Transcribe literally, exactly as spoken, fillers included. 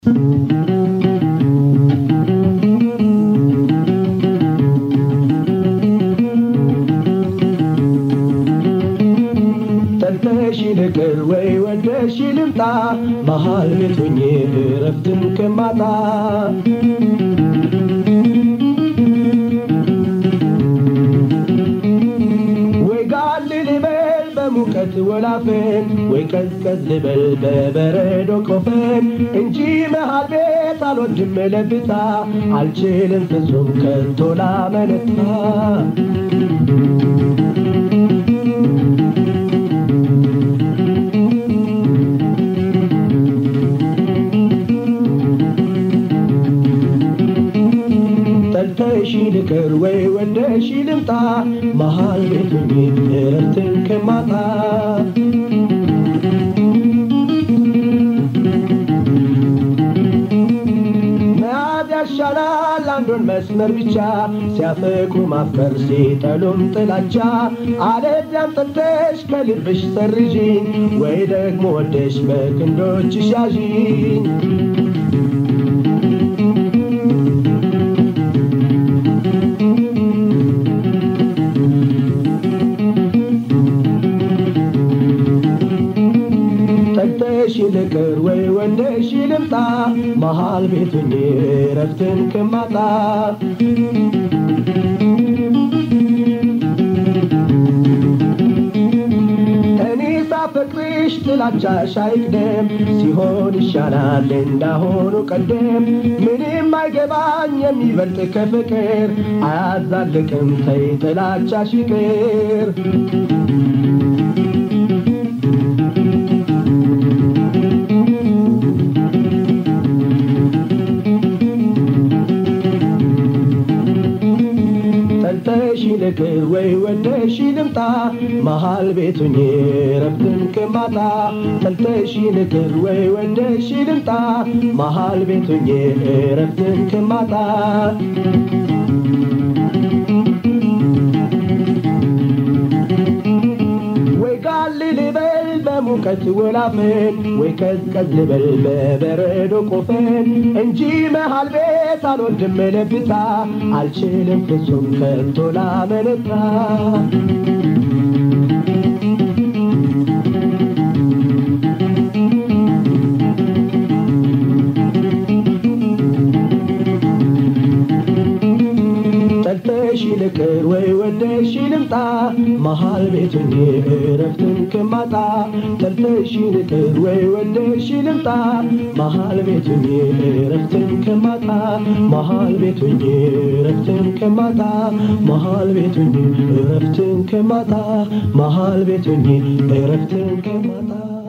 ልቅር ወይ ወደሽ ልምጣ መሃል ቤቱኝ ረፍትን ከማጣ ወይ ጋል ልበል በሙቀት ወላፈን ወይ ቀዝቀዝ ልበል በበረዶ ቆፈን እንጂ መሃል ቤት አልወድም ለብታ አልችልም ፍጹም ከቶ ላመነታ ጠልተሽ ልቅር ወይ ወደሽ ልምጣ መሃል ቤቱኝ ረፍትን ከማጣ ያሻላል አንዱን መስመር ብቻ ሲያፈቁ ማፍቀር ሲጠሉም ጥላቻ አለዚያም ጠልተሽ ከልብሽ ሰርዢኝ ወይ ደግሞ ወደሽ በክንዶችሽ ያዢኝ ጠልተሽ ልቅር ወይ ወደሽ ልምጣ መሃል ቤቱኝ ረፍትን ከማጣ እኔ ሳፈቅርሽ ጥላቻሽ አይቅደም ሲሆን ይሻላል እንዳሆኑ ቀደም ምንም አይገባኝ የሚበልጥ ከፍቅር አያዛልቅም ተይ ጥላቻሽ ይቅር ጠልተሽ ልቅር ወይ ወደሽ ልምጣ መሃል ቤቱኝ ረፍትን ከማጣ ጠልተሽ ልቅር ወይ ወደሽ ልምጣ መሃል ቤቱኝ ረፍትን ከማጣ ወይ ጋል ልበል በሙቀት ወላፈን ወይ ቀዝቀዝ ልበል በበረዶ ቆፈን እንጂ መሃል ቤት አልወድም ለብታ አልችልም ፍጹም ከቶ ላመነታ ጠልተሽ ልቅር ወይ ወደሽ ልምጣ መሃል ቤቱኝ ረፍትን ከማጣ ጠልተሽ ልቅር ወይ ወደሽ ልምጣ መሃል ቤቱኝ ረፍትን ከማጣ መሃል ቤቱኝ ረፍትን ከማጣ መሃል ቤቱኝ ረፍትን ከማጣ መሃል ቤቱኝ ረፍትን ከማጣ